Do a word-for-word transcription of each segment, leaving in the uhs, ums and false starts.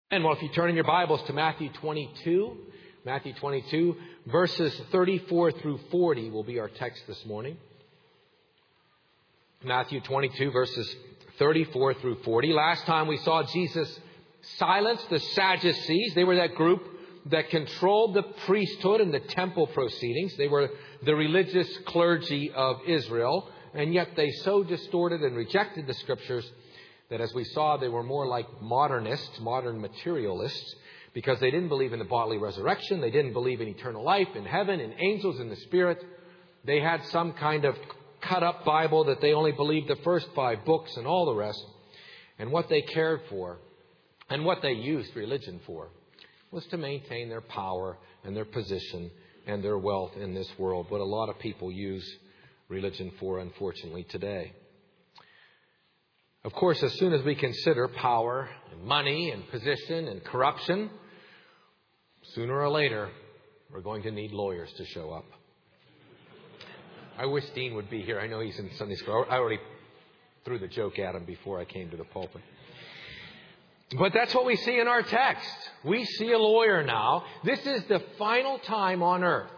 And well, if you turn in your Bibles to Matthew twenty-two, Matthew twenty-two, verses thirty-four through forty will be our text this morning. Matthew twenty-two, verses thirty-four through forty. Last time we saw Jesus silence the Sadducees. They were that group that controlled the priesthood and the temple proceedings. They were the religious clergy of Israel, and yet they so distorted and rejected the Scriptures that, as we saw, they were more like modernists, modern materialists, because they didn't believe in the bodily resurrection. They didn't believe in eternal life, in heaven, in angels, in the Spirit. They had some kind of cut-up Bible that they only believed the first five books and all the rest. And what they cared for and what they used religion for was to maintain their power and their position and their wealth in this world. What a lot of people use religion for, unfortunately, today. Of course, as soon as we consider power and money and position and corruption, sooner or later, we're going to need lawyers to show up. I wish Dean would be here. I know he's in Sunday school. I already threw the joke at him before I came to the pulpit. But that's what we see in our text. We see a lawyer now. This is the final time on earth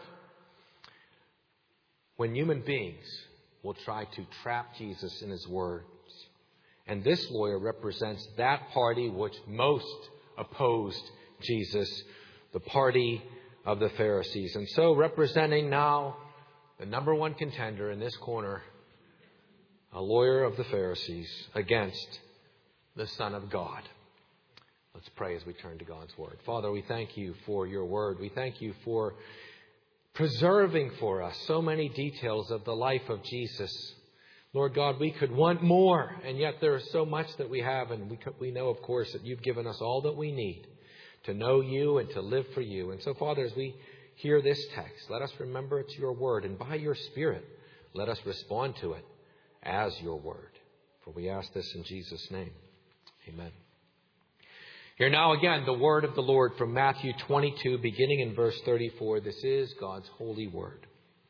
when human beings will try to trap Jesus in His words. And this lawyer represents that party which most opposed Jesus, the party of the Pharisees. And so, representing now the number one contender in this corner, a lawyer of the Pharisees against the Son of God. Let's pray as we turn to God's Word. Father, we thank You for Your Word. We thank You for preserving for us so many details of the life of Jesus. Lord God, we could want more, and yet there is so much that we have, and we we know, of course, that You've given us all that we need to know You and to live for You. And so, Father, as we hear this text, let us remember it's Your Word, and by Your Spirit, let us respond to it as Your Word. For we ask this in Jesus' name. Amen. Hear now again the word of the Lord from Matthew twenty-two, beginning in verse thirty-four. This is God's holy word.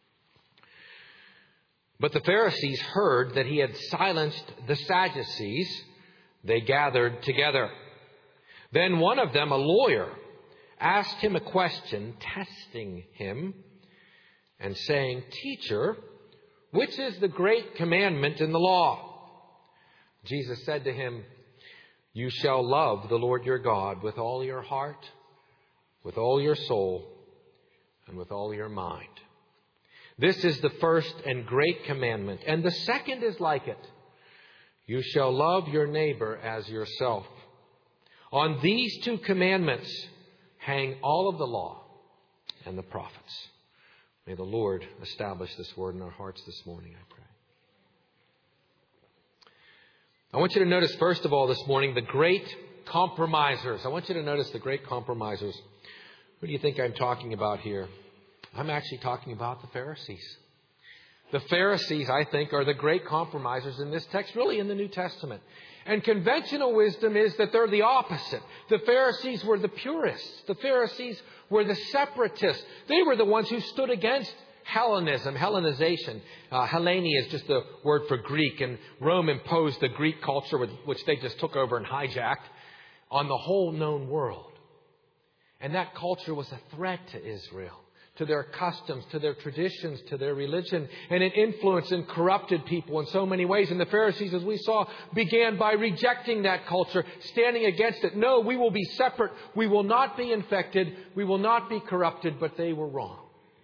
But the Pharisees heard that He had silenced the Sadducees. They gathered together. Then one of them, a lawyer, asked Him a question, testing Him, and saying, "Teacher, which is the great commandment in the law?" Jesus said to him, "You shall love the Lord your God with all your heart, with all your soul, and with all your mind. This is the first and great commandment, and the second is like it. You shall love your neighbor as yourself. On these two commandments hang all of the law and the prophets." May the Lord establish this word in our hearts this morning, I pray. I want you to notice, first of all, this morning, the great compromisers. I want you to notice the great compromisers. Who do you think I'm talking about here? I'm actually talking about the Pharisees. The Pharisees, I think, are the great compromisers in this text, really in the New Testament. And conventional wisdom is that they're the opposite. The Pharisees were the purists. The Pharisees were the separatists. They were the ones who stood against Hellenism, Hellenization. Uh, Hellene is just the word for Greek, and Rome imposed the Greek culture, with, which they just took over and hijacked, on the whole known world. And that culture was a threat to Israel, to their customs, to their traditions, to their religion, and it influenced and corrupted people in so many ways. And the Pharisees, as we saw, began by rejecting that culture, standing against it. No, we will be separate. We will not be infected. We will not be corrupted. But they were wrong.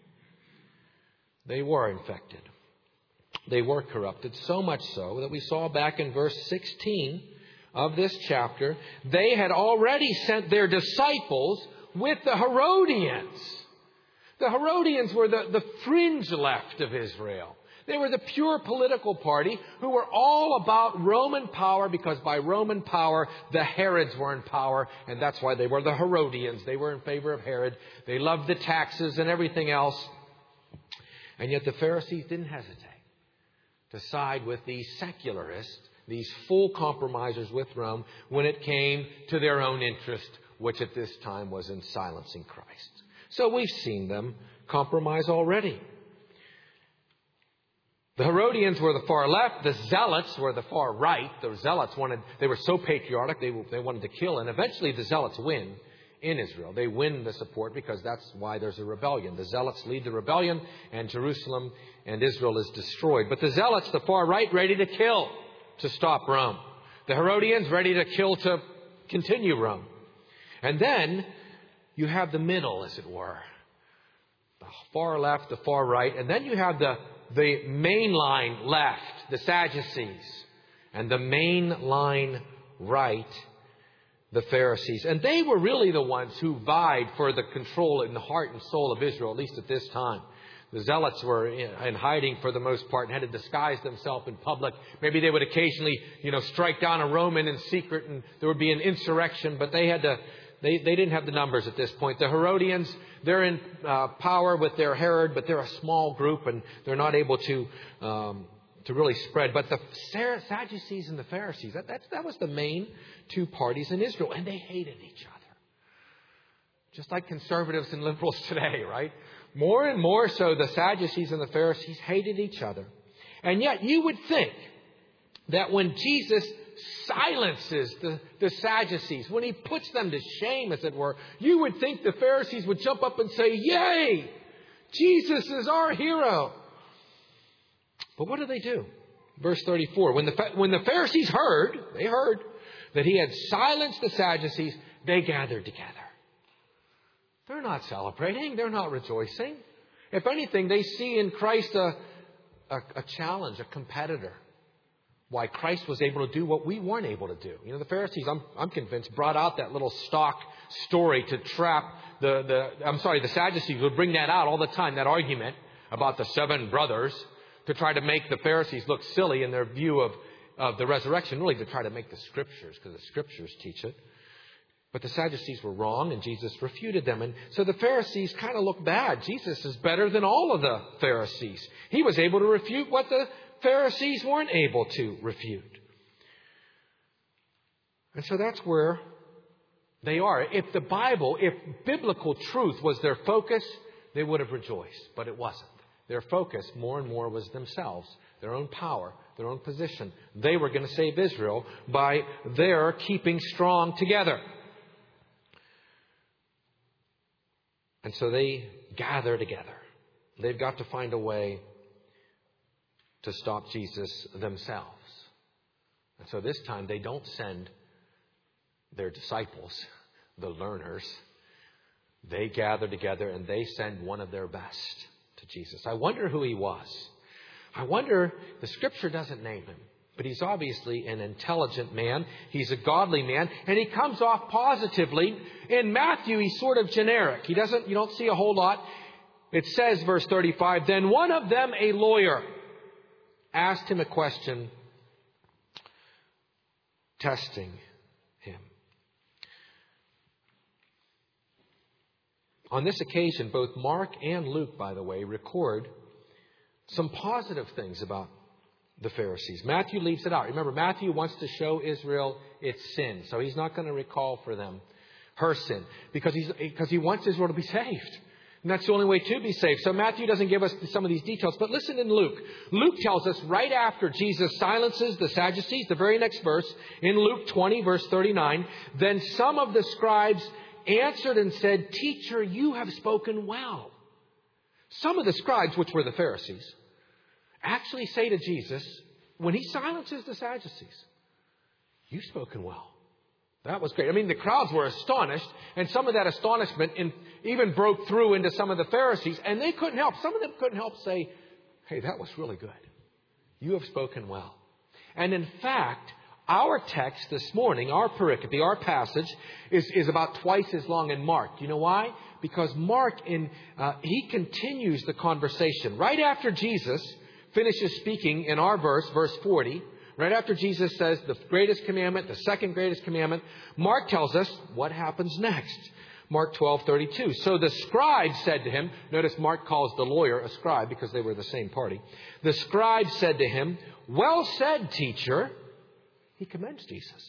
They were infected. They were corrupted, so much so that we saw back in verse sixteen of this chapter, they had already sent their disciples with the Herodians. The Herodians were the, the fringe left of Israel. They were the pure political party who were all about Roman power, because by Roman power, the Herods were in power, and that's why they were the Herodians. They were in favor of Herod. They loved the taxes and everything else. And yet the Pharisees didn't hesitate to side with these secularists, these full compromisers with Rome, when it came to their own interest, which at this time was in silencing Christ. So we've seen them compromise already. The Herodians were the far left. The Zealots were the far right. The Zealots wanted, they were so patriotic, they, they wanted to kill. And eventually the Zealots win in Israel. They win the support because that's why there's a rebellion. The Zealots lead the rebellion, and Jerusalem and Israel is destroyed. But the Zealots, the far right, ready to kill to stop Rome. The Herodians ready to kill to continue Rome. And then you have the middle, as it were. The far left, the far right. And then you have the, the mainline left, the Sadducees. And the mainline right, the Pharisees. And they were really the ones who vied for the control in the heart and soul of Israel, at least at this time. The Zealots were in hiding for the most part and had to disguise themselves in public. Maybe they would occasionally, you know, strike down a Roman in secret and there would be an insurrection, but they had to, they, they didn't have the numbers at this point. The Herodians, they're in uh, power with their Herod, but they're a small group and they're not able to, um, to really spread. But the Sadducees and the Pharisees, that, that's, that was the main two parties in Israel, and they hated each other. Just like conservatives and liberals today, right? More and more so, the Sadducees and the Pharisees hated each other. And yet you would think that when Jesus silences the, the Sadducees, when he puts them to shame, as it were, you would think the Pharisees would jump up and say, "Yay! Jesus is our hero." But what do they do? Verse thirty-four, when the, when the Pharisees heard, they heard that he had silenced the Sadducees, they gathered together. They're not celebrating. They're not rejoicing. If anything, they see in Christ a, a, a challenge, a competitor. Why Christ was able to do what we weren't able to do. You know, the Pharisees, I'm, I'm convinced, brought out that little stock story to trap the, the, I'm sorry, the Sadducees would bring that out all the time, that argument about the seven brothers, to try to make the Pharisees look silly in their view of, of the resurrection, really to try to make the Scriptures, because the Scriptures teach it. But the Sadducees were wrong, and Jesus refuted them. And so the Pharisees kind of look bad. Jesus is better than all of the Pharisees. He was able to refute what the Pharisees weren't able to refute. And so that's where they are. If the Bible, if biblical truth was their focus, they would have rejoiced. But it wasn't. Their focus more and more was themselves, their own power, their own position. They were going to save Israel by their keeping strong together. And so they gather together. They've got to find a way to stop Jesus themselves. And so this time they don't send their disciples, the learners. They gather together and they send one of their best to Jesus. I wonder who he was. I wonder, the Scripture doesn't name him. But he's obviously an intelligent man. He's a godly man. And he comes off positively. In Matthew, he's sort of generic. He doesn't, you don't see a whole lot. It says, verse thirty-five, then one of them, a lawyer, asked him a question, testing him. On this occasion, both Mark and Luke, by the way, record some positive things about the Pharisees. Matthew leaves it out. Remember, Matthew wants to show Israel its sin. So he's not going to recall for them her sin. Because, he's, because he wants Israel to be saved. And that's the only way to be saved. So Matthew doesn't give us some of these details. But listen in Luke. Luke tells us right after Jesus silences the Sadducees, the very next verse, in Luke twenty, verse thirty-nine, then some of the scribes answered and said, "Teacher, you have spoken well." Some of the scribes, which were the Pharisees, actually say to Jesus, when he silences the Sadducees, "You've spoken well." That was great. I mean, the crowds were astonished, and some of that astonishment in, even broke through into some of the Pharisees, and they couldn't help. Some of them couldn't help say, "Hey, that was really good. You have spoken well." And in fact, our text this morning, our pericope, our passage, is, is about twice as long in Mark. You know why? Because Mark, in uh, he continues the conversation. Right after Jesus finishes speaking in our verse, verse forty, right after Jesus says the greatest commandment, the second greatest commandment, Mark tells us what happens next. Mark twelve thirty-two. So the scribe said to him, notice Mark calls the lawyer a scribe because they were the same party. The scribe said to him, "Well said, teacher." He commends Jesus.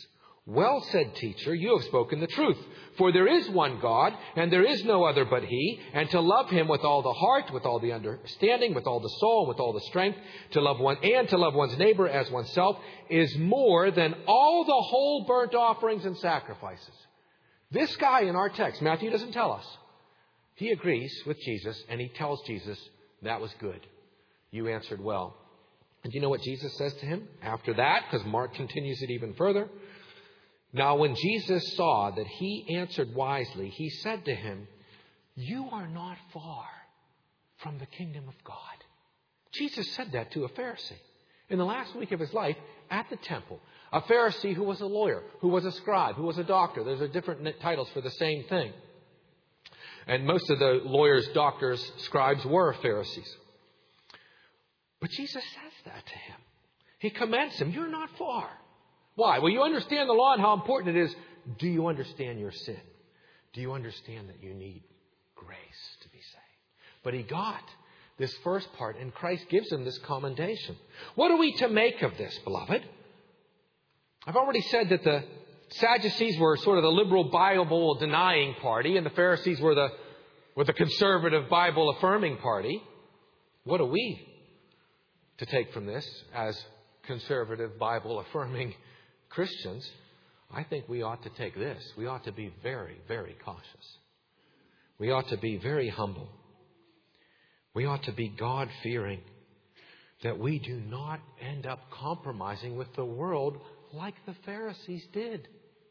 "Well said, teacher, you have spoken the truth. For there is one God, and there is no other but He. And to love Him with all the heart, with all the understanding, with all the soul, with all the strength, to love one and to love one's neighbor as oneself is more than all the whole burnt offerings and sacrifices." This guy in our text, Matthew doesn't tell us. He agrees with Jesus, and he tells Jesus, "That was good. You answered well." And do you know what Jesus says to him after that? Because Mark continues it even further. "Now when Jesus saw that he answered wisely, he said to him, 'You are not far from the kingdom of God.'" Jesus said that to a Pharisee in the last week of his life at the temple. A Pharisee who was a lawyer, who was a scribe, who was a doctor. Those are different titles for the same thing. And most of the lawyers, doctors, scribes were Pharisees. But Jesus says that to him. He commends him. "You're not far." Why? Well, you understand the law and how important it is. Do you understand your sin? Do you understand that you need grace to be saved? But he got this first part, and Christ gives him this commendation. What are we to make of this, beloved? I've already said that the Sadducees were sort of the liberal Bible denying party, and the Pharisees were the, were the conservative Bible affirming party. What are we to take from this as conservative Bible affirming Christians? I think we ought to take this. We ought to be very, very cautious. We ought to be very humble. We ought to be God-fearing, that we do not end up compromising with the world like the Pharisees did.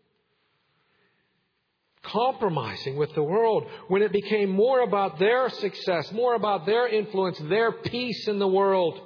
Compromising with the world when it became more about their success, more about their influence, their peace in the world,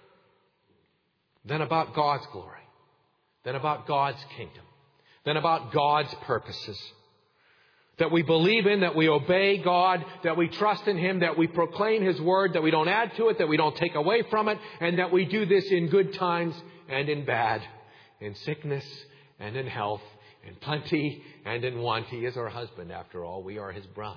than about God's glory, than about God's kingdom, than about God's purposes. That we believe in, that we obey God, that we trust in Him, that we proclaim His word, that we don't add to it, that we don't take away from it, and that we do this in good times and in bad, in sickness and in health, in plenty and in want. He is our husband, after all. We are His bride.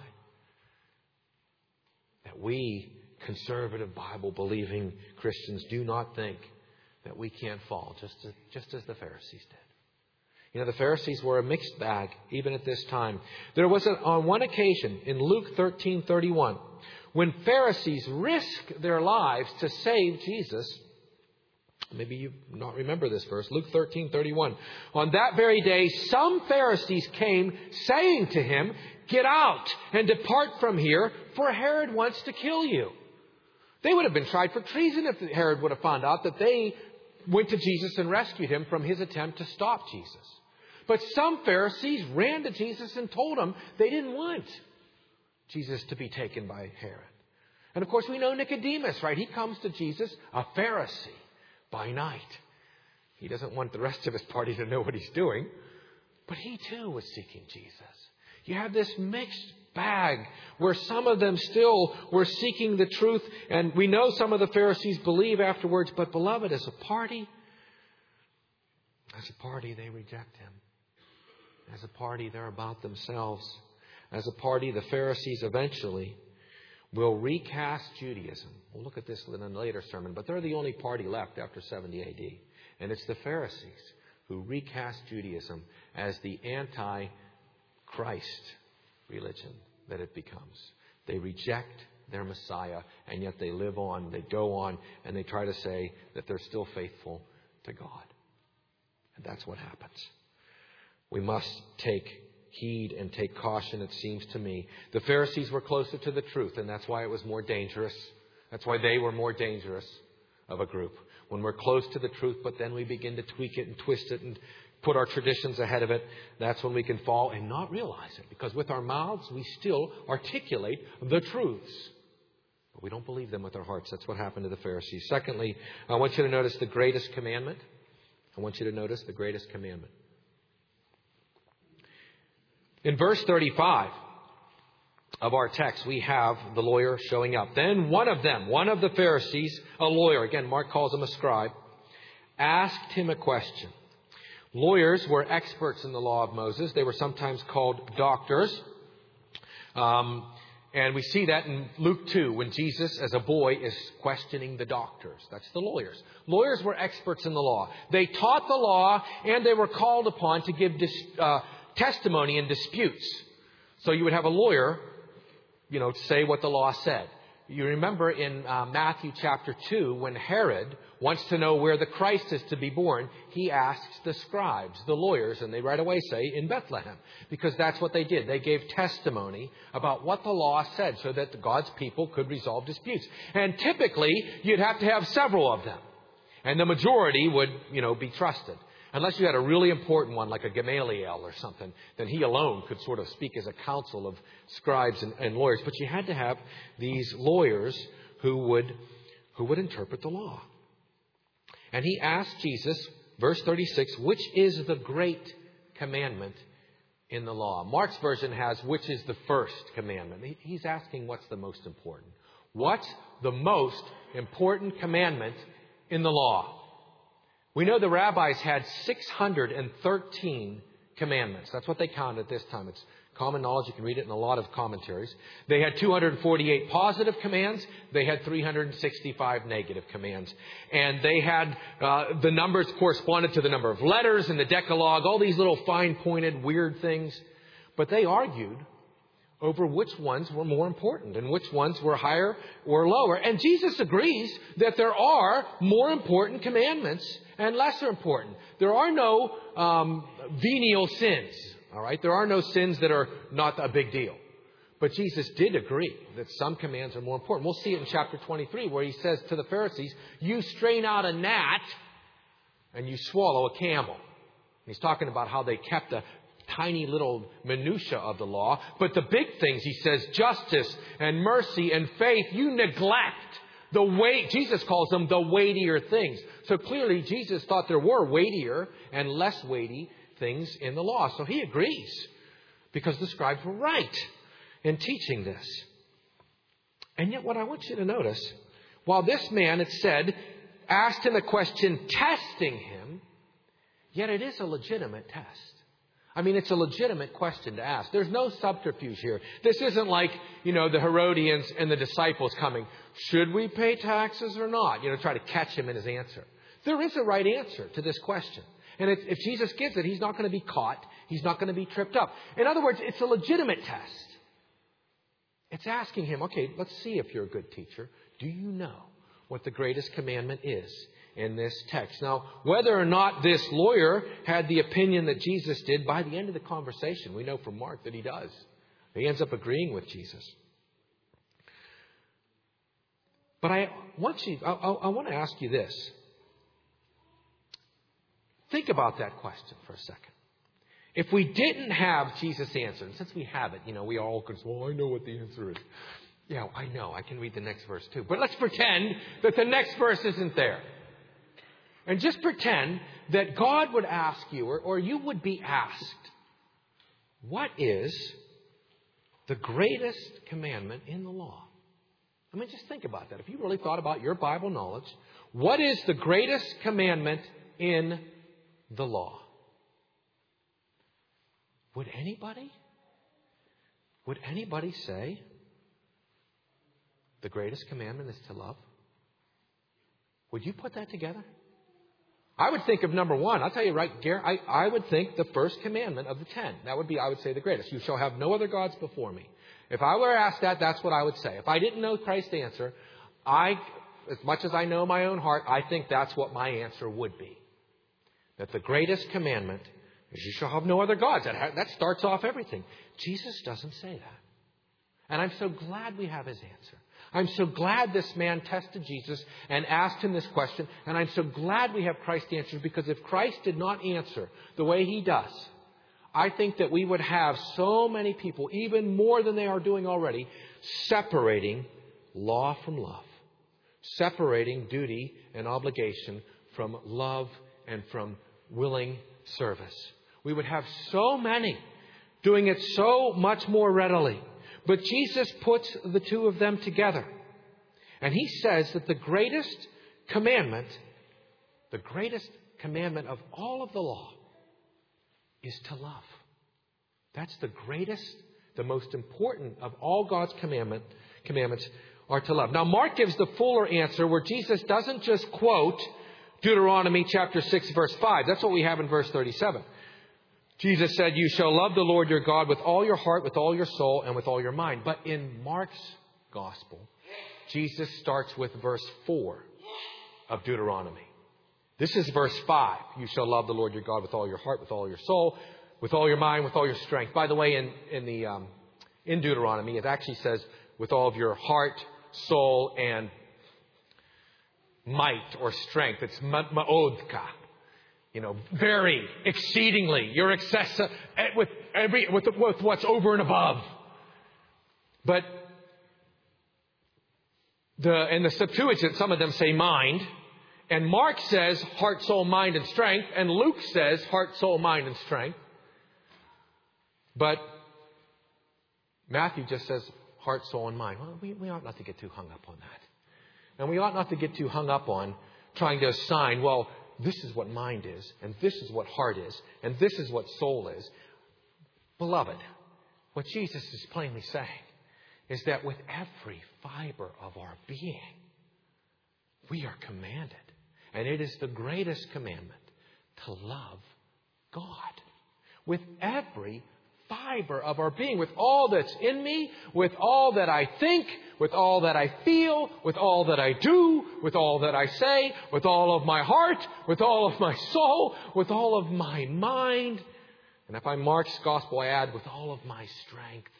That we, conservative, Bible-believing Christians, do not think that we can't fall, just as, just as the Pharisees did. You know, the Pharisees were a mixed bag, even at this time. There was, a, on one occasion, in Luke thirteen thirty-one, when Pharisees risked their lives to save Jesus. Maybe you not remember this verse, Luke thirteen thirty-one. On that very day, some Pharisees came, saying to him, "Get out and depart from here, for Herod wants to kill you." They would have been tried for treason if Herod would have found out that they went to Jesus and rescued him from his attempt to stop Jesus. But some Pharisees ran to Jesus and told him they didn't want Jesus to be taken by Herod. And of course, we know Nicodemus, right? He comes to Jesus, a Pharisee, by night. He doesn't want the rest of his party to know what he's doing. But he too was seeking Jesus. You have this mixed bag where some of them still were seeking the truth. And we know some of the Pharisees believe afterwards. But beloved, as a party, as a party, they reject him. As a party, they're about themselves. As a party, the Pharisees eventually will recast Judaism. We'll look at this in a later sermon, but they're the only party left after seventy A D. And it's the Pharisees who recast Judaism as the anti-Christ religion that it becomes. They reject their Messiah, and yet they live on, they go on, and they try to say that they're still faithful to God. And that's what happens. We must take heed and take caution, it seems to me. The Pharisees were closer to the truth, and that's why it was more dangerous. That's why they were more dangerous of a group. When we're close to the truth, but then we begin to tweak it and twist it and put our traditions ahead of it, that's when we can fall and not realize it. Because with our mouths, we still articulate the truths. But we don't believe them with our hearts. That's what happened to the Pharisees. Secondly, I want you to notice the greatest commandment. I want you to notice the greatest commandment. In verse thirty-five of our text, we have the lawyer showing up. Then one of them, one of the Pharisees, a lawyer, again, Mark calls him a scribe, asked him a question. Lawyers were experts in the law of Moses. They were sometimes called doctors. Um, And we see that in Luke two, when Jesus, as a boy, is questioning the doctors. That's the lawyers. Lawyers were experts in the law. They taught the law, and they were called upon to give dis, uh, testimony in disputes. So you would have a lawyer, you know, say what the law said. You remember in uh, Matthew chapter two, when Herod wants to know where the Christ is to be born, he asks the scribes, the lawyers, and they right away say, in Bethlehem. Because that's what they did. They gave testimony about what the law said so that God's people could resolve disputes. And typically, you'd have to have several of them. And the majority would, you know, be trusted. Unless you had a really important one, like a Gamaliel or something, then he alone could sort of speak as a council of scribes and, and lawyers. But you had to have these lawyers who would, who would interpret the law. And he asked Jesus, verse thirty-six, which is the great commandment in the law? Mark's version has, which is the first commandment? He's asking what's the most important. What's the most important commandment in the law? We know the rabbis had six hundred thirteen commandments. That's what they counted at this time. It's common knowledge. You can read it in a lot of commentaries. They had two hundred forty-eight positive commands. They had three hundred sixty-five negative commands. And they had, uh, the numbers corresponded to the number of letters in the Decalogue, all these little fine-pointed, weird things. But they argued over which ones were more important and which ones were higher or lower. And Jesus agrees that there are more important commandments and lesser important. There are no um, venial sins. All right, there are no sins that are not a big deal. But Jesus did agree that some commands are more important. We'll see it in chapter twenty-three, where he says to the Pharisees, you strain out a gnat and you swallow a camel. And he's talking about how they kept a tiny little minutia of the law. But the big things, he says, justice and mercy and faith, you neglect. The weight, Jesus calls them the weightier things. So clearly Jesus thought there were weightier and less weighty things in the law. So he agrees, because the scribes were right in teaching this. And yet what I want you to notice, while this man, it said, asked him a question testing him, yet it is a legitimate test. I mean, it's a legitimate question to ask. There's no subterfuge here. This isn't like, you know, the Herodians and the disciples coming, should we pay taxes or not? You know, try to catch him in his answer. There is a right answer to this question. And if, if Jesus gives it, he's not going to be caught. He's not going to be tripped up. In other words, it's a legitimate test. It's asking him, okay, let's see if you're a good teacher. Do you know what the greatest commandment is in this text? Now, whether or not this lawyer had the opinion that Jesus did, by the end of the conversation, we know from Mark that he does. He ends up agreeing with Jesus. But I want you, I, I, I want to ask you this. Think about that question for a second. If we didn't have Jesus' answer, and since we have it, you know, we all can say, well, I know what the answer is. Yeah, I know. I can read the next verse too. But let's pretend that the next verse isn't there. And just pretend that God would ask you, or, or you would be asked, what is the greatest commandment in the law? I mean, just think about that. If you really thought about your Bible knowledge, what is the greatest commandment in the law? Would anybody, would anybody say the greatest commandment is to love? Would you put that together? I would think of number one. I'll tell you right, Gary, I, I would think the first commandment of the ten. That would be, I would say, the greatest. You shall have no other gods before me. If I were asked that, that's what I would say. If I didn't know Christ's answer, I, as much as I know my own heart, I think that's what my answer would be. That the greatest commandment is you shall have no other gods. That, that starts off everything. Jesus doesn't say that. And I'm so glad we have his answer. I'm so glad this man tested Jesus and asked him this question. And I'm so glad we have Christ's answer, because if Christ did not answer the way he does, I think that we would have so many people, even more than they are doing already, separating law from love, separating duty and obligation from love and from willing service. We would have so many doing it so much more readily. But Jesus puts the two of them together. And he says that the greatest commandment, the greatest commandment of all of the law, is to love. That's the greatest The most important of all God's commandment, commandments are to love. Now, Mark gives the fuller answer where Jesus doesn't just quote Deuteronomy chapter six, verse five. That's what we have in verse thirty-seven. Jesus said, you shall love the Lord your God with all your heart, with all your soul, and with all your mind. But in Mark's gospel, Jesus starts with verse four of Deuteronomy. This is verse five. You shall love the Lord your God with all your heart, with all your soul, with all your mind, with all your strength. By the way, in, in, the, um, in Deuteronomy, it actually says with all of your heart, soul, and might or strength. It's ma'odka. You know, very, exceedingly. You're excessive with every with, with what's over and above. But the in the Septuagint, some of them say mind. And Mark says heart, soul, mind, and strength. And Luke says heart, soul, mind, and strength. But Matthew just says heart, soul, and mind. Well, we, we ought not to get too hung up on that. And we ought not to get too hung up on trying to assign, well, this is what mind is, and this is what heart is, and this is what soul is. Beloved, what Jesus is plainly saying is that with every fiber of our being, we are commanded, and it is the greatest commandment, to love God. With every fiber of our being, with all that's in me, with all that I think, with all that I feel, with all that I do, with all that I say, with all of my heart, with all of my soul, with all of my mind. And if I'm Mark's gospel, I add with all of my strength.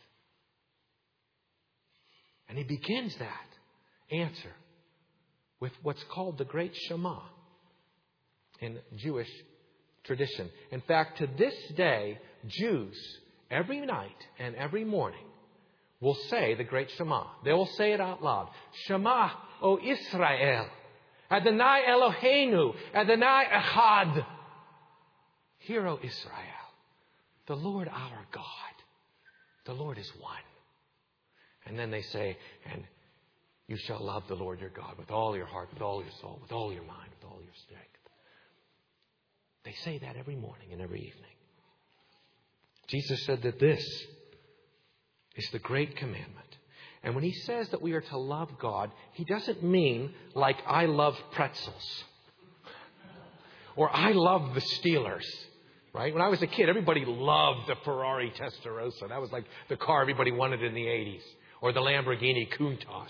And he begins that answer with what's called the Great Shema in Jewish tradition. In fact, to this day, Jews every night and every morning will say the Great Shema. They will say it out loud. Shema, O Israel, Adonai Eloheinu, Adonai Echad. Hear, O Israel, the Lord our God, the Lord is one. And then they say, and you shall love the Lord your God with all your heart, with all your soul, with all your mind, with all your strength. They say that every morning and every evening. Jesus said that this is the great commandment. And when he says that we are to love God, he doesn't mean like I love pretzels or I love the Steelers. Right? When I was a kid, everybody loved the Ferrari Testarossa. That was like the car everybody wanted in the eighties. Or the Lamborghini Countach.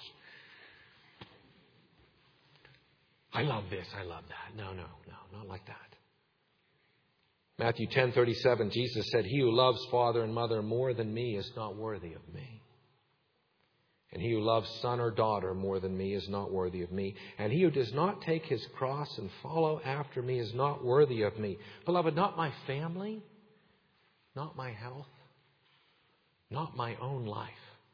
I love this, I love that. No, no, no, not like that. Matthew ten thirty-seven, Jesus said, he who loves father and mother more than me is not worthy of me. And he who loves son or daughter more than me is not worthy of me. And he who does not take his cross and follow after me is not worthy of me. Beloved, not my family, not my health, not my own life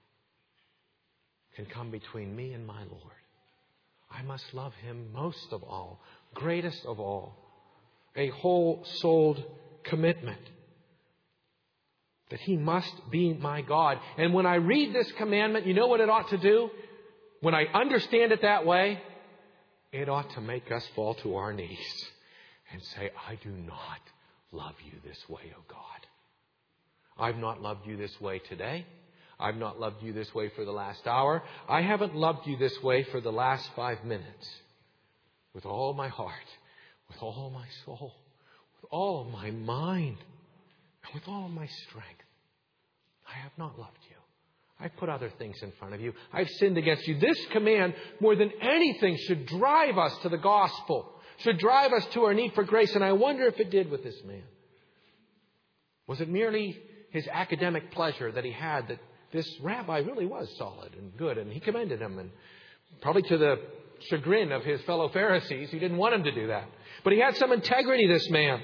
can come between me and my Lord. I must love him most of all, greatest of all. A whole-souled commitment that he must be my God. And when I read this commandment, you know what it ought to do? When I understand it that way, it ought to make us fall to our knees and say, I do not love you this way, O God. I've not loved you this way today. I've not loved you this way for the last hour. I haven't loved you this way for the last five minutes. With all my heart, with all my soul, with all of my mind, and with all of my strength. I have not loved you. I've put other things in front of you. I've sinned against you. This command, more than anything, should drive us to the gospel, should drive us to our need for grace. And I wonder if it did with this man. Was it merely his academic pleasure that he had that this rabbi really was solid and good, and he commended him, and probably to the chagrin of his fellow Pharisees, he didn't want him to do that. But he had some integrity, this man.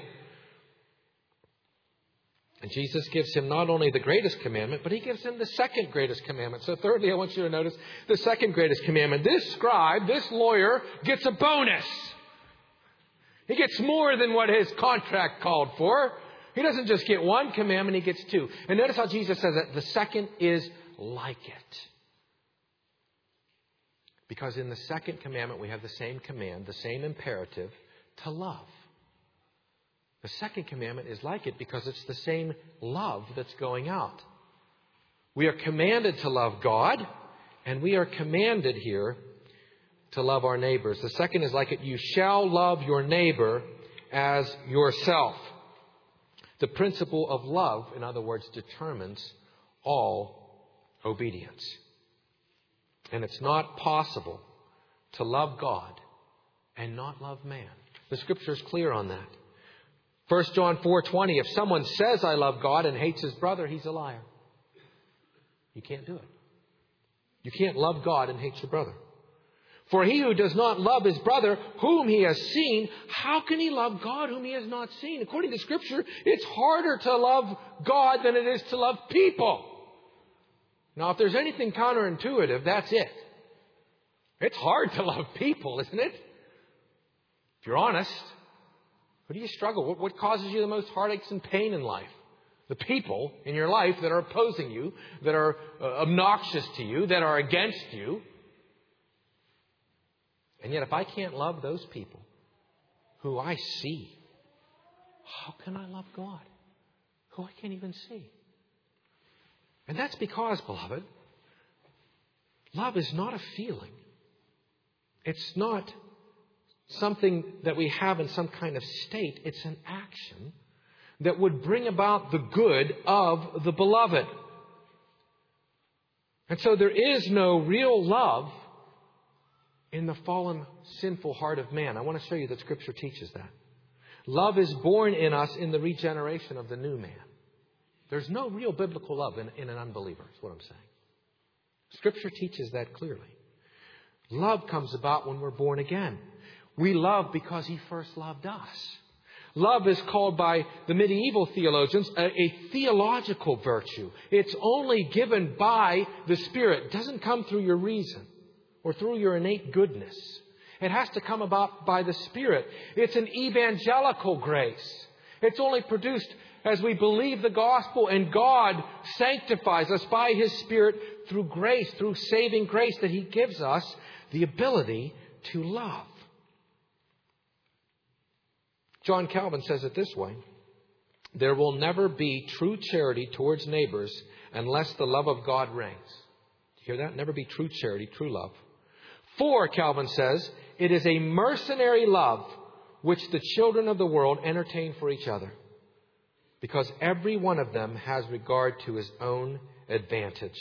And Jesus gives him not only the greatest commandment, but he gives him the second greatest commandment. So thirdly, I want you to notice the second greatest commandment. This scribe, this lawyer, gets a bonus. He gets more than what his contract called for. He doesn't just get one commandment, he gets two. And notice how Jesus says that the second is like it. Because in the second commandment, we have the same command, the same imperative to love. The second commandment is like it because it's the same love that's going out. We are commanded to love God, and we are commanded here to love our neighbors. The second is like it, you shall love your neighbor as yourself. The principle of love, in other words, determines all obedience. And it's not possible to love God and not love man. The Scripture is clear on that. First John four twenty, if someone says I love God and hates his brother, he's a liar. You can't do it. You can't love God and hate your brother. For he who does not love his brother whom he has seen, how can he love God whom he has not seen? According to Scripture, it's harder to love God than it is to love people. Now, if there's anything counterintuitive, that's it. It's hard to love people, isn't it? If you're honest, who do you struggle? What, what causes you the most heartaches and pain in life? The people in your life that are opposing you, that are uh, obnoxious to you, that are against you. And yet, if I can't love those people who I see, how can I love God, who I can't even see? And that's because, beloved, love is not a feeling. It's not something that we have in some kind of state. It's an action that would bring about the good of the beloved. And so there is no real love in the fallen, sinful heart of man. I want to show you that Scripture teaches that. Love is born in us in the regeneration of the new man. There's no real biblical love in, in an unbeliever, is what I'm saying. Scripture teaches that clearly. Love comes about when we're born again. We love because He first loved us. Love is called by the medieval theologians a, a theological virtue. It's only given by the Spirit. It doesn't come through your reason or through your innate goodness. It has to come about by the Spirit. It's an evangelical grace. It's only produced as we believe the gospel, and God sanctifies us by His Spirit through grace, through saving grace that He gives us the ability to love. John Calvin says it this way: there will never be true charity towards neighbors unless the love of God reigns. Do you hear that? Never be true charity, true love. For, Calvin says, it is a mercenary love which the children of the world entertain for each other, because every one of them has regard to his own advantage.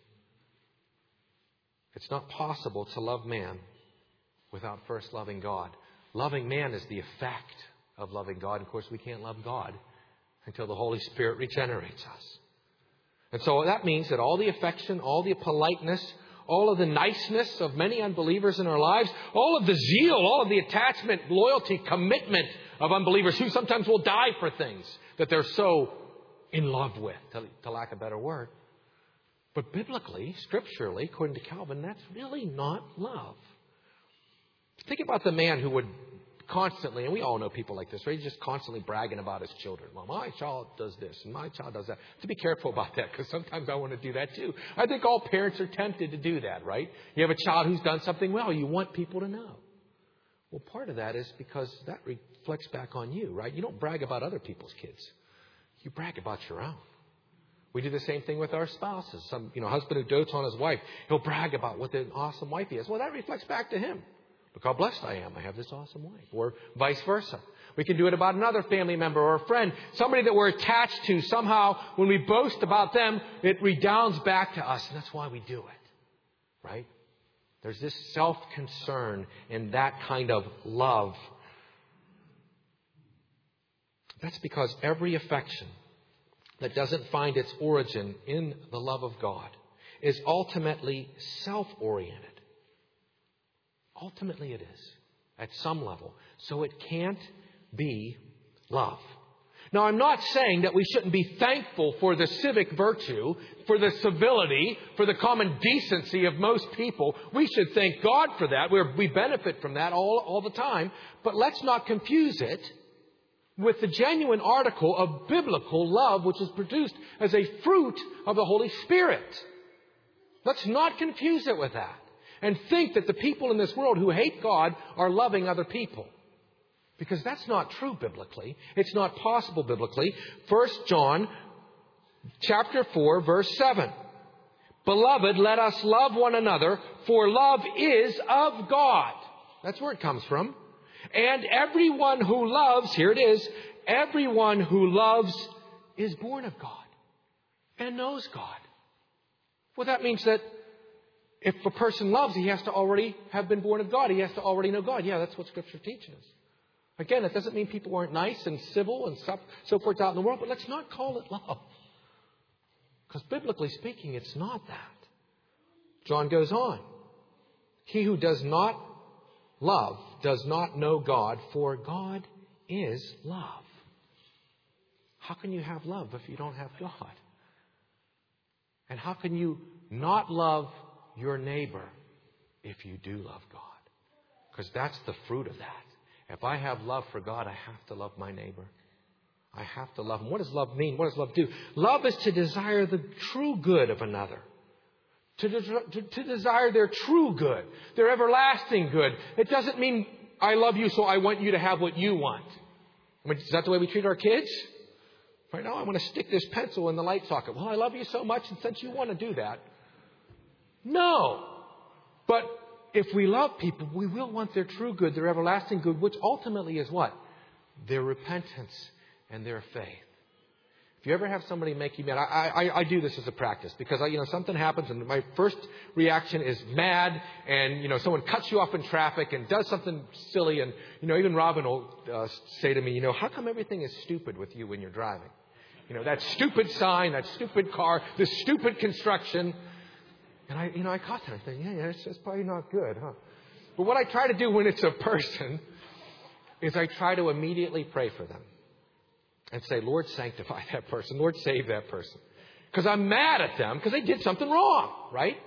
It's not possible to love man without first loving God. Loving man is the effect of loving God. Of course, we can't love God until the Holy Spirit regenerates us. And so that means that all the affection, all the politeness, all of the niceness of many unbelievers in our lives, all of the zeal, all of the attachment, loyalty, commitment of unbelievers who sometimes will die for things that they're so in love with, to, to lack a better word. But biblically, scripturally, according to Calvin, that's really not love. Think about the man who would constantly, and we all know people like this, right? He's just constantly bragging about his children. Well, my child does this and my child does that. To be careful about that, because sometimes I want to do that too. I think all parents are tempted to do that, right? You have a child who's done something well. You want people to know. Well, part of that is because that reflects back on you, right? You don't brag about other people's kids. You brag about your own. We do the same thing with our spouses. Some, you know, husband who dotes on his wife, he'll brag about what an awesome wife he has. Well, that reflects back to him. Look how blessed I am. I have this awesome wife. Or vice versa. We can do it about another family member or a friend. Somebody that we're attached to. Somehow, when we boast about them, it redounds back to us. And that's why we do it. Right? There's this self-concern in that kind of love. That's because every affection that doesn't find its origin in the love of God is ultimately self-oriented. Ultimately it is, at some level. So it can't be love. Now, I'm not saying that we shouldn't be thankful for the civic virtue, for the civility, for the common decency of most people. We should thank God for that. We're, we benefit from that all, all the time. But let's not confuse it with the genuine article of biblical love, which is produced as a fruit of the Holy Spirit. Let's not confuse it with that. And think that the people in this world who hate God are loving other people. Because that's not true biblically. It's not possible biblically. First John chapter four, verse seven. Beloved, let us love one another, for love is of God. That's where it comes from. And everyone who loves, here it is, everyone who loves is born of God and knows God. Well, that means that if a person loves, he has to already have been born of God. He has to already know God. Yeah, that's what Scripture teaches. Again, it doesn't mean people aren't nice and civil and so, so forth out in the world, but let's not call it love. Because biblically speaking, it's not that. John goes on. He who does not love does not know God, for God is love. How can you have love if you don't have God? And how can you not love your neighbor if you do love God? Because that's the fruit of that. If I have love for God, I have to love my neighbor. I have to love him. What does love mean? What does love do? Love is to desire the true good of another. To, de- to, to desire their true good, their everlasting good. It doesn't mean I love you so I want you to have what you want. I mean, is that the way we treat our kids? Right now I want to stick this pencil in the light socket. Well, I love you so much, and since you want to do that. No. But if we love people, we will want their true good, their everlasting good, which ultimately is what? Their repentance and their faith. If you ever have somebody make you mad, I, I, I do this as a practice because I, you know, something happens and my first reaction is mad, and you know, someone cuts you off in traffic and does something silly, and you know, even Robin will uh, say to me, you know, how come everything is stupid with you when you're driving? You know, that stupid sign, that stupid car, this stupid construction. And I, you know, I caught that. I think, yeah, yeah, it's, it's probably not good, huh? But what I try to do when it's a person is I try to immediately pray for them. And say, Lord, sanctify that person. Lord, save that person. Because I'm mad at them because they did something wrong, right?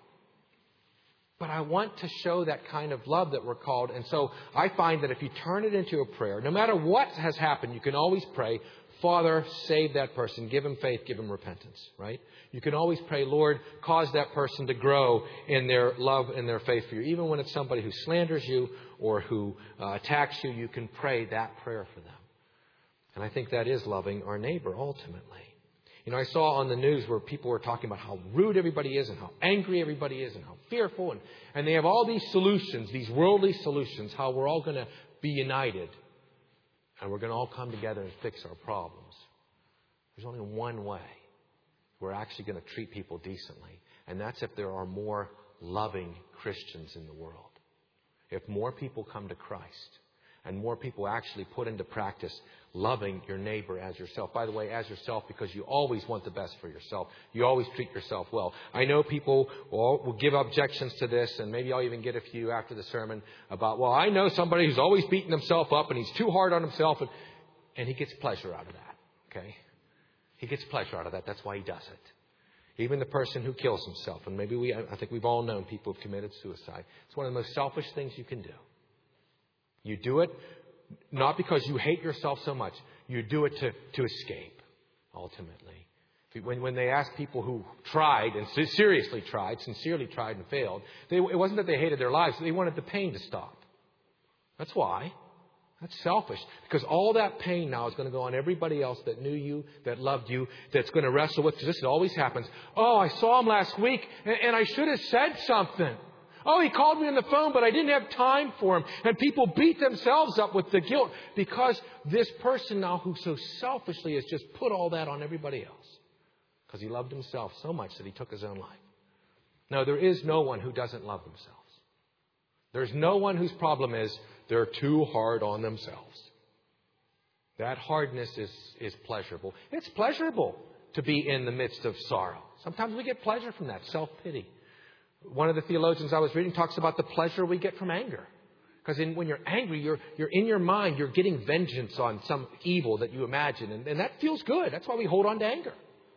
But I want to show that kind of love that we're called. And so I find that if you turn it into a prayer, no matter what has happened, you can always pray, Father, save that person. Give him faith. Give him repentance, right? You can always pray, Lord, cause that person to grow in their love and their faith for you. Even when it's somebody who slanders you or who uh, attacks you, you can pray that prayer for them. And I think that is loving our neighbor ultimately. You know, I saw on the news where people were talking about how rude everybody is and how angry everybody is and how fearful. And, and they have all these solutions, these worldly solutions, how we're all going to be united. And we're going to all come together and fix our problems. There's only one way we're actually going to treat people decently. And that's if there are more loving Christians in the world. If more people come to Christ. And more people actually put into practice loving your neighbor as yourself. By the way, as yourself, because you always want the best for yourself. You always treat yourself well. I know people will, will give objections to this, and maybe I'll even get a few after the sermon about, well, I know somebody who's always beating himself up and he's too hard on himself, and, and he gets pleasure out of that. Okay? He gets pleasure out of that. That's why he does it. Even the person who kills himself, and maybe we, I think we've all known people who've committed suicide. It's one of the most selfish things you can do. You do it not because you hate yourself so much. You do it to, to escape, ultimately. When, when they ask people who tried, and seriously tried, sincerely tried and failed, they, it wasn't that they hated their lives. They wanted the pain to stop. That's why. That's selfish. Because all that pain now is going to go on everybody else that knew you, that loved you, that's going to wrestle with. Because this always happens. Oh, I saw him last week, and, and I should have said something. Oh, he called me on the phone, but I didn't have time for him. And people beat themselves up with the guilt because this person now who so selfishly has just put all that on everybody else. Because he loved himself so much that he took his own life. No, there is no one who doesn't love themselves. There's no one whose problem is they're too hard on themselves. That hardness is, is pleasurable. It's pleasurable to be in the midst of sorrow. Sometimes we get pleasure from that, self-pity. One of the theologians I was reading talks about the pleasure we get from anger. Because when you're angry, you're, you're in your mind, you're getting vengeance on some evil that you imagine. And, and that feels good. That's why we hold on to anger.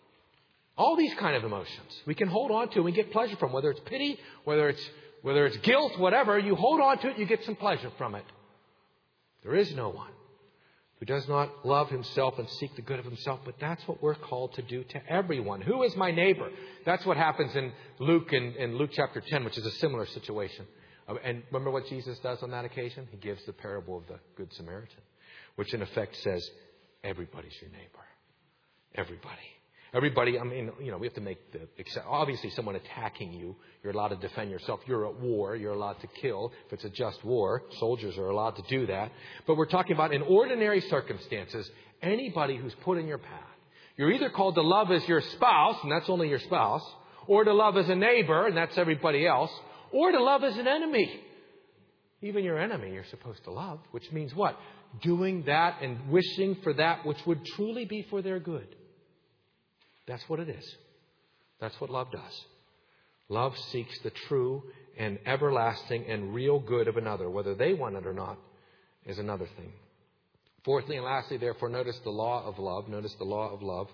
All these kind of emotions we can hold on to and we get pleasure from. Whether it's pity, whether it's, whether it's guilt, whatever, you hold on to it, you get some pleasure from it. There is no one who does not love himself and seek the good of himself. But that's what we're called to do to everyone. Who is my neighbor? That's what happens in Luke, in, in Luke chapter ten, which is a similar situation. And remember what Jesus does on that occasion? He gives the parable of the Good Samaritan, which in effect says, everybody's your neighbor. Everybody. Everybody, I mean, you know, we have to make the, obviously someone attacking you, you're allowed to defend yourself. You're at war, you're allowed to kill. If it's a just war, soldiers are allowed to do that. But we're talking about in ordinary circumstances, anybody who's put in your path. You're either called to love as your spouse, and that's only your spouse, or to love as a neighbor, and that's everybody else, or to love as an enemy. Even your enemy you're supposed to love, which means what? Doing that and wishing for that which would truly be for their good. That's what it is. That's what love does. Love seeks the true and everlasting and real good of another. Whether they want it or not is another thing. Fourthly and lastly, therefore, notice the law of love. Notice the law of love.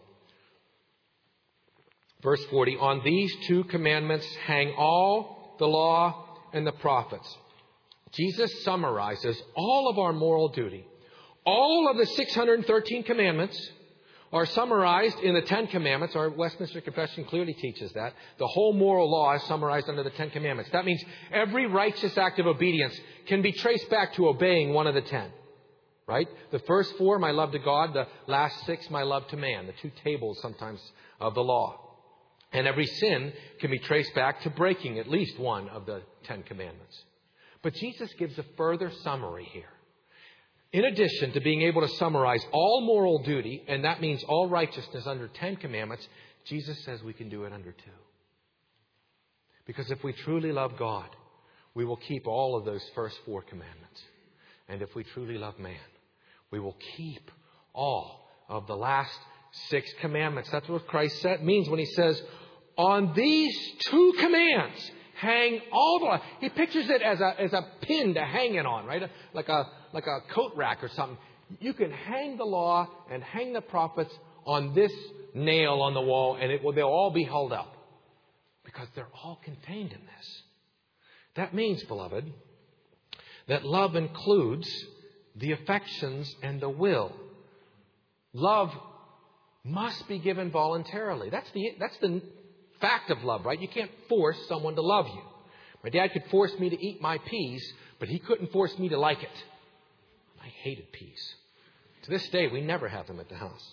Verse forty, on these two commandments hang all the law and the prophets. Jesus summarizes all of our moral duty. All of the six hundred thirteen commandments are summarized in the Ten Commandments. Our Westminster Confession clearly teaches that. The whole moral law is summarized under the Ten Commandments. That means every righteous act of obedience can be traced back to obeying one of the ten. Right? The first four, my love to God. The last six, my love to man. The two tables sometimes of the law. And every sin can be traced back to breaking at least one of the Ten Commandments. But Jesus gives a further summary here. In addition to being able to summarize all moral duty, and that means all righteousness under Ten Commandments, Jesus says we can do it under two. Because if we truly love God, we will keep all of those first four commandments. And if we truly love man, we will keep all of the last six commandments. That's what Christ said, means when he says, on these two commands hang all the law. He pictures it as a as a pin to hang it on, right? Like a like a coat rack or something. You can hang the law and hang the prophets on this nail on the wall, and it will they'll all be held up because they're all contained in this. That means, beloved, that love includes the affections and the will. Love must be given voluntarily. That's the that's the fact of love, right? You can't force someone to love you. My dad could force me to eat my peas, but he couldn't force me to like it. I hated peas. To this day, we never have them at the house.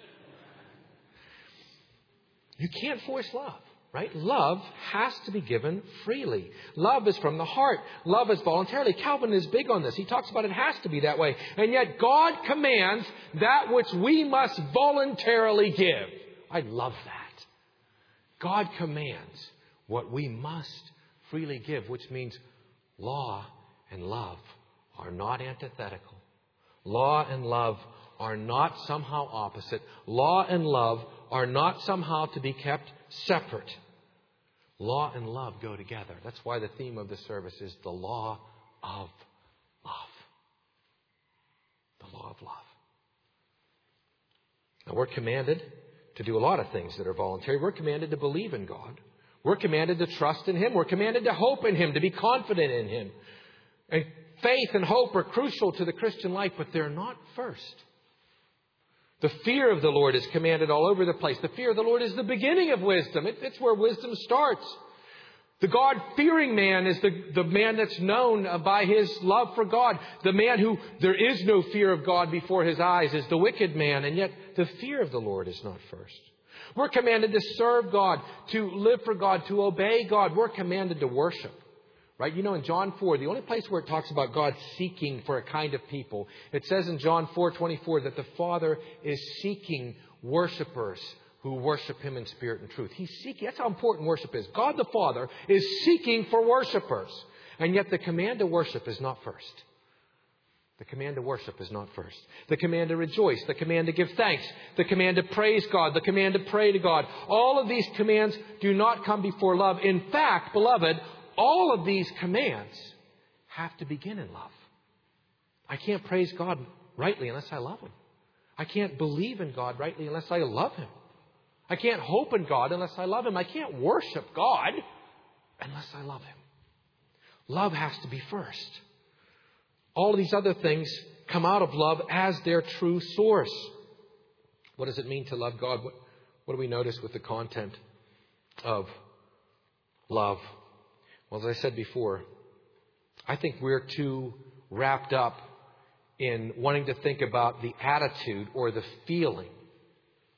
You can't force love, right? Love has to be given freely. Love is from the heart. Love is voluntarily. Calvin is big on this. He talks about it has to be that way. And yet God commands that which we must voluntarily give. I love that. God commands what we must freely give, which means law and love are not antithetical. Law and love are not somehow opposite. Law and love are not somehow to be kept separate. Law and love go together. That's why the theme of the service is the law of love. The law of love. Now we're commanded to do a lot of things that are voluntary. We're commanded to believe in God. We're commanded to trust in Him. We're commanded to hope in Him, to be confident in Him. And faith and hope are crucial to the Christian life, but they're not first. The fear of the Lord is commanded all over the place. The fear of the Lord is the beginning of wisdom. It, it's where wisdom starts. The God-fearing man is the, the man that's known by his love for God. The man who there is no fear of God before his eyes is the wicked man. And yet the fear of the Lord is not first. We're commanded to serve God, to live for God, to obey God. We're commanded to worship. Right? You know, in John four, the only place where it talks about God seeking for a kind of people, it says in John four twenty-four that the Father is seeking worshipers who worship Him in spirit and truth. He's seeking. That's how important worship is. God the Father is seeking for worshipers. And yet the command to worship is not first. The command to worship is not first. The command to rejoice, the command to give thanks, the command to praise God, the command to pray to God. All of these commands do not come before love. In fact, beloved, all of these commands have to begin in love. I can't praise God rightly unless I love Him. I can't believe in God rightly unless I love Him. I can't hope in God unless I love Him. I can't worship God unless I love Him. Love has to be first. All of these other things come out of love as their true source. What does it mean to love God? What, what do we notice with the content of love? Well, as I said before, I think we're too wrapped up in wanting to think about the attitude or the feeling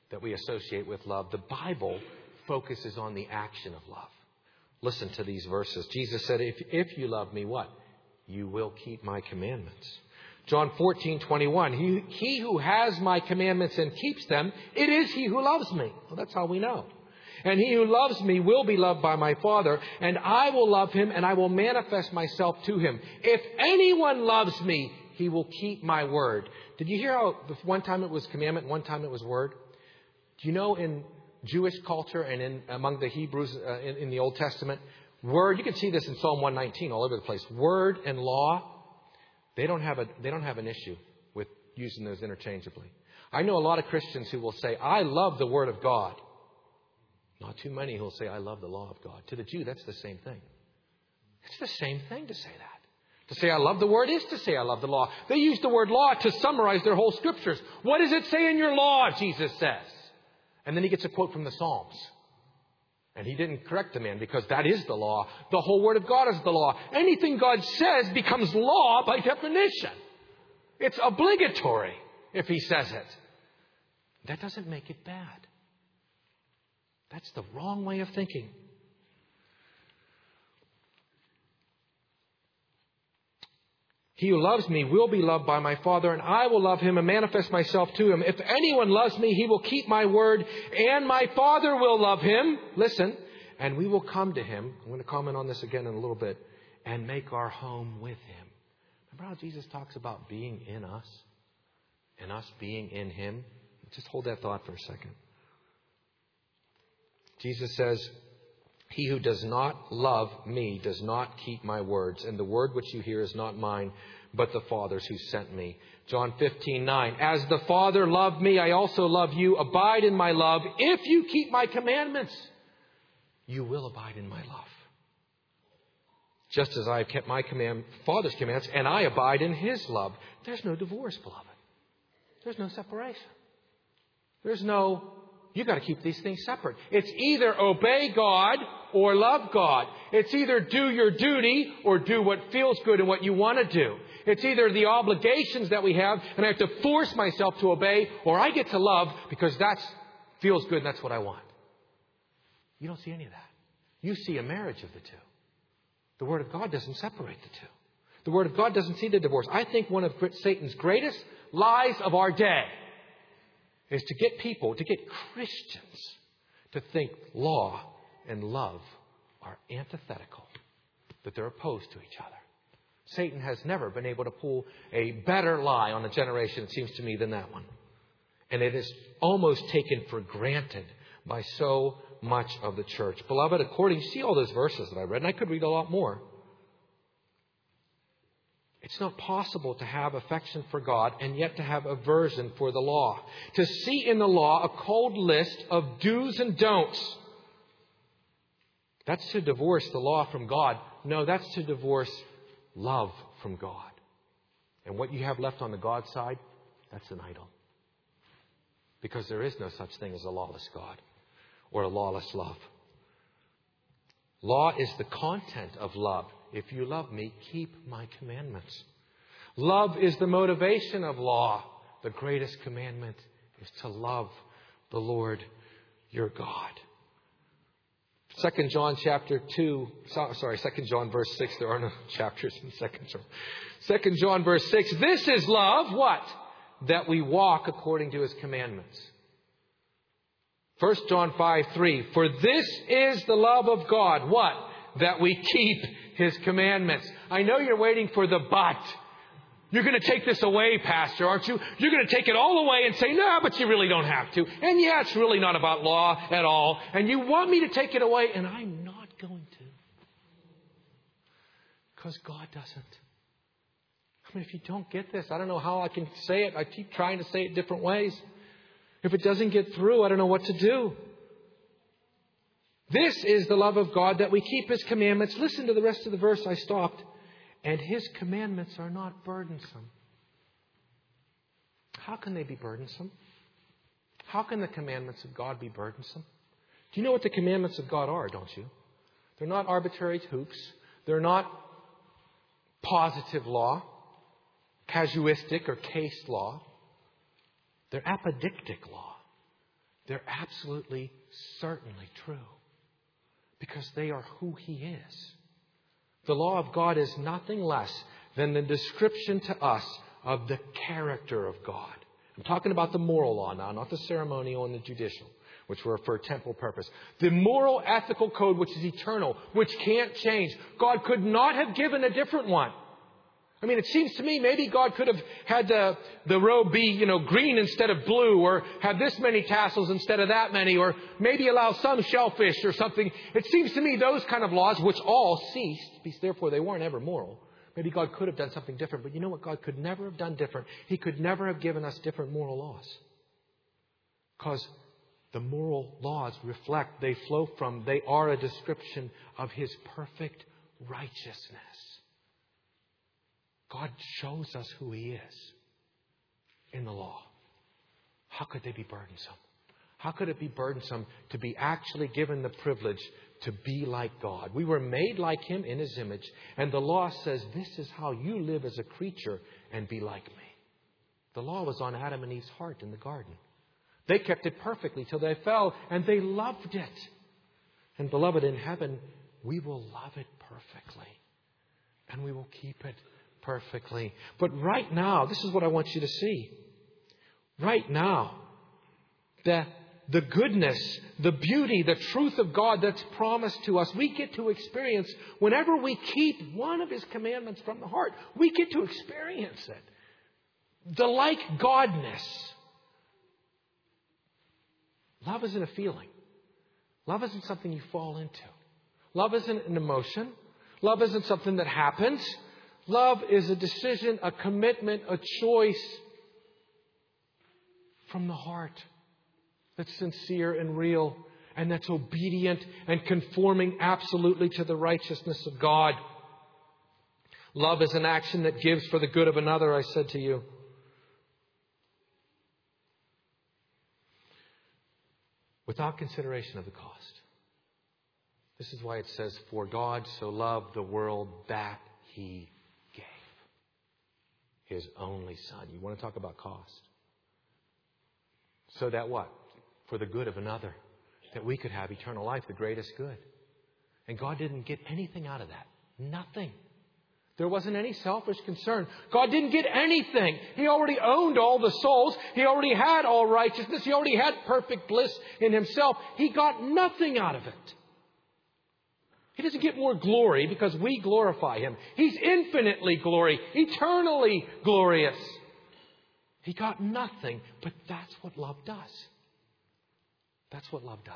that we associate with love. The Bible focuses on the action of love. Listen to these verses. Jesus said, if, if you love me, what? You will keep my commandments. John fourteen twenty-one, he, he who has my commandments and keeps them, it is he who loves me. Well, that's how we know. And he who loves me will be loved by my Father, and I will love him, and I will manifest myself to him. If anyone loves me, he will keep my word. Did you hear how one time it was commandment, one time it was word? Do you know in Jewish culture and in among the Hebrews uh, in, in the Old Testament, word, you can see this in Psalm one nineteen all over the place. Word and law, they don't have a they don't have an issue with using those interchangeably. I know a lot of Christians who will say, I love the word of God. Not too many who will say, I love the law of God. To the Jew, that's the same thing. It's the same thing to say that. To say I love the word is to say I love the law. They use the word law to summarize their whole scriptures. What does it say in your law, Jesus says? And then he gets a quote from the Psalms. And he didn't correct the man because that is the law. The whole word of God is the law. Anything God says becomes law by definition. It's obligatory if he says it. That doesn't make it bad. That's the wrong way of thinking. He who loves me will be loved by my Father, and I will love him and manifest myself to him. If anyone loves me, he will keep my word, and my Father will love him. Listen, and we will come to him. I'm going to comment on this again in a little bit. And make our home with him. Remember how Jesus talks about being in us? And us being in him? Just hold that thought for a second. Jesus says, he who does not love me does not keep my words. And the word which you hear is not mine, but the Father's who sent me. John fifteen nine. As the Father loved me, I also love you. Abide in my love. If you keep my commandments, you will abide in my love. Just as I have kept my command, Father's commands, and I abide in his love. There's no divorce, beloved. There's no separation. There's no... You've got to keep these things separate. It's either obey God or love God. It's either do your duty or do what feels good and what you want to do. It's either the obligations that we have and I have to force myself to obey, or I get to love because that feels good and that's what I want. You don't see any of that. You see a marriage of the two. The Word of God doesn't separate the two. The Word of God doesn't see the divorce. I think one of Satan's greatest lies of our day is to get people, to get Christians to think law and love are antithetical, that they're opposed to each other. Satan has never been able to pull a better lie on a generation, it seems to me, than that one. And it is almost taken for granted by so much of the church. Beloved, according, see all those verses that I read, and I could read a lot more. It's not possible to have affection for God and yet to have aversion for the law. To see in the law a cold list of do's and don'ts. That's to divorce the law from God. No, that's to divorce love from God. And what you have left on the God side, that's an idol. Because there is no such thing as a lawless God or a lawless love. Law is the content of love. If you love me, keep my commandments. Love is the motivation of law. The greatest commandment is to love the Lord your God. Second John chapter two, sorry, Second John verse six. There are no chapters in Second John. Second John verse six. This is love, what? That we walk according to his commandments. First John five three. For this is the love of God. What? That we keep his commandments. I know you're waiting for the but. You're going to take this away, Pastor, aren't you? You're going to take it all away and say, no, but you really don't have to. And yeah, it's really not about law at all. And you want me to take it away, and I'm not going to. Because God doesn't. I mean, if you don't get this, I don't know how I can say it. I keep trying to say it different ways. If it doesn't get through, I don't know what to do. This is the love of God, that we keep his commandments. Listen to the rest of the verse. I stopped. And his commandments are not burdensome. How can they be burdensome? How can the commandments of God be burdensome? Do you know what the commandments of God are, don't you? They're not arbitrary hoops. They're not positive law, casuistic or case law. They're apodictic law. They're absolutely, certainly true. Because they are who He is. The law of God is nothing less than the description to us of the character of God. I'm talking about the moral law now, not the ceremonial and the judicial, which were for a temporal purpose. The moral ethical code, which is eternal, which can't change. God could not have given a different one. I mean, it seems to me maybe God could have had the, the robe be, you know, green instead of blue, or have this many tassels instead of that many, or maybe allow some shellfish or something. It seems to me those kind of laws, which all ceased, therefore they weren't ever moral. Maybe God could have done something different. But you know what God could never have done different? He could never have given us different moral laws. Because the moral laws reflect, they flow from, they are a description of His perfect righteousness. God shows us who He is in the law. How could they be burdensome? How could it be burdensome to be actually given the privilege to be like God? We were made like Him in His image. And the law says this is how you live as a creature and be like me. The law was on Adam and Eve's heart in the garden. They kept it perfectly till they fell, and they loved it. And beloved, in heaven, we will love it perfectly. And we will keep it perfectly. But right now, this is what I want you to see. Right now, the, the goodness, the beauty, the truth of God that's promised to us, we get to experience whenever we keep one of His commandments from the heart. We get to experience it. The like Godness. Love isn't a feeling. Love isn't something you fall into. Love isn't an emotion. Love isn't something that happens. Love is a decision, a commitment, a choice from the heart that's sincere and real, and that's obedient and conforming absolutely to the righteousness of God. Love is an action that gives for the good of another, I said to you. Without consideration of the cost. This is why it says, for God so loved the world that He gave His only Son. You want to talk about cost? So that what? For the good of another. That we could have eternal life, the greatest good. And God didn't get anything out of that. Nothing. There wasn't any selfish concern. God didn't get anything. He already owned all the souls. He already had all righteousness. He already had perfect bliss in Himself. He got nothing out of it. He doesn't get more glory because we glorify Him. He's infinitely glory, eternally glorious. He got nothing, but that's what love does. That's what love does.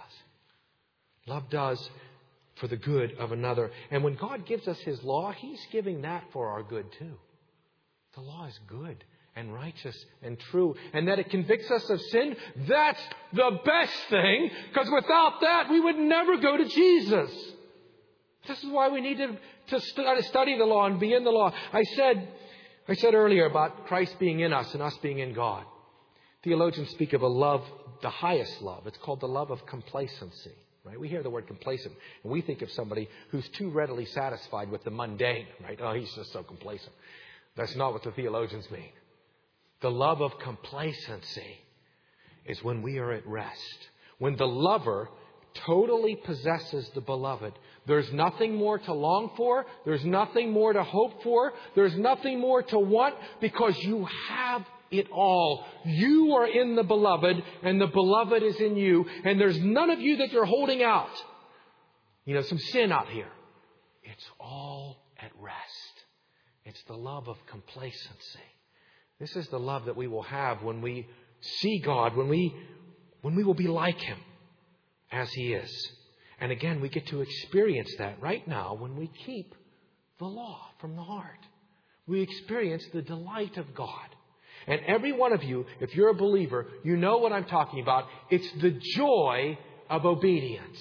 Love does for the good of another. And when God gives us His law, He's giving that for our good too. The law is good and righteous and true. And that it convicts us of sin, that's the best thing. Because without that, we would never go to Jesus. This is why we need to, to study the law and be in the law. I said, I said earlier about Christ being in us and us being in God. Theologians speak of a love, the highest love. It's called the love of complacency. Right? We hear the word complacent, and we think of somebody who's too readily satisfied with the mundane. Right? Oh, he's just so complacent. That's not what the theologians mean. The love of complacency is when we are at rest. When the lover totally possesses the beloved. There's nothing more to long for. There's nothing more to hope for. There's nothing more to want because you have it all. You are in the beloved and the beloved is in you. And there's none of you that you're holding out. You know, some sin out here. It's all at rest. It's the love of complacency. This is the love that we will have when we see God, when we, when we will be like Him as He is. And again, we get to experience that right now when we keep the law from the heart. We experience the delight of God. And every one of you, if you're a believer, you know what I'm talking about. It's the joy of obedience.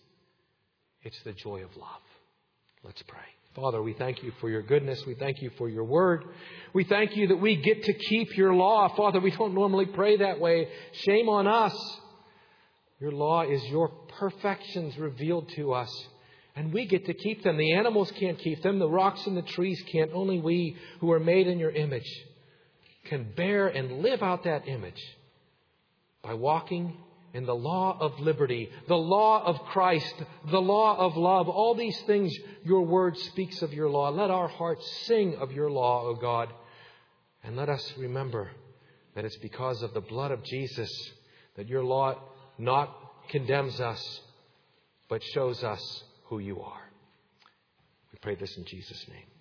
It's the joy of love. Let's pray. Father, we thank You for Your goodness. We thank You for Your word. We thank You that we get to keep Your law. Father, we don't normally pray that way. Shame on us. Your law is Your perfections revealed to us. And we get to keep them. The animals can't keep them. The rocks and the trees can't. Only we who are made in Your image can bear and live out that image by walking in the law of liberty, the law of Christ, the law of love. All these things, your word speaks of your law. Let our hearts sing of your law, O God. And let us remember that it's because of the blood of Jesus that your law not condemns us, but shows us who you are. We pray this in Jesus' name.